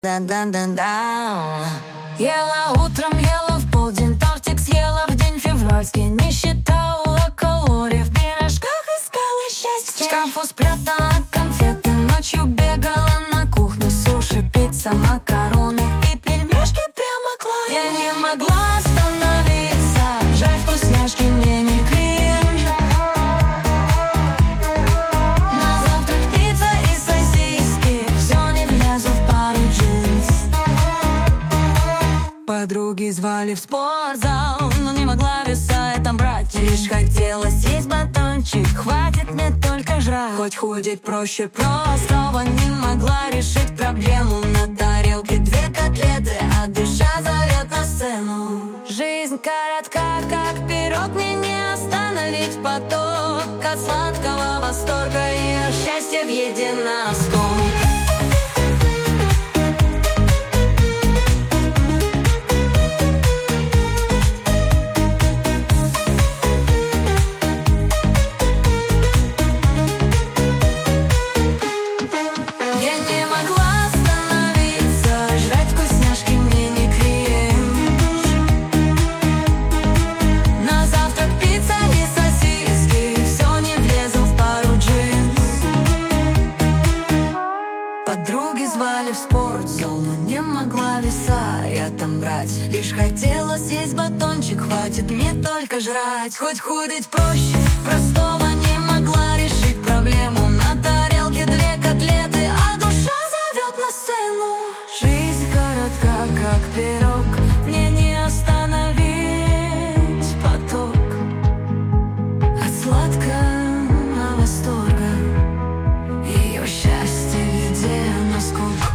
Да-да-да-да. Ела утром, ела в полдень, тортик съела в день февральский. Не считала калорий, в пирожках искала счастье. В шкафу спрятала конфеты, ночью бегала на кухню. Суши, пицца, макароны и пельмешки прямо клала. Я не могла остановиться, жаль, вкусняшки мне не клин. На завтрак пицца и сосиски, все не влезу в пару джинс. Подруги звали в спортзал, но не могла веса там брать. Лишь хотела съесть батончик, хватит мне только жрать. Хоть худеть проще простого, не могла решить проблему. На тарелке 2 котлеты, а душа зовет на сцену. Жизнь коротка, как пирог, мне не остановить поток от сладкого восторга и от счастья в еде на стол. Подруги звали в спортзал, но не могла веса я там брать. Лишь хотела съесть батончик, хватит мне только жрать. Хоть худеть проще простого, не могла решить проблему. На тарелке 2 котлеты, а душа зовет на сцену. Жизнь коротка, как пирог, мне не остановить поток от сладкого восторга, ее счастье в еде на скуку.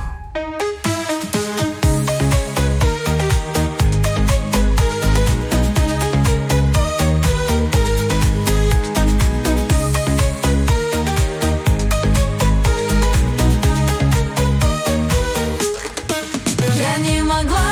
Я не могла